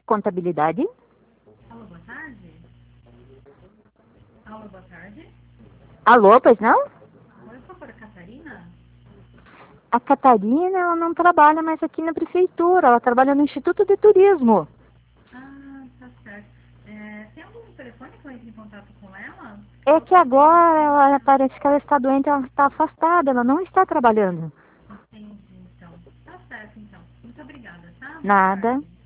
Contabilidade? Alô, boa tarde? Alô, boa tarde? Alô, pois não? Oi, por favor, Catarina? A Catarina, ela não trabalha mais aqui na prefeitura, ela trabalha no Instituto de Turismo. Ah, tá certo. Tem algum telefone que eu entre em contato com ela? É que agora ela parece que ela está doente, ela está afastada, ela não está trabalhando. Entendi, então. Tá certo, então. Muito obrigada, tá? Boa Nada. tarde.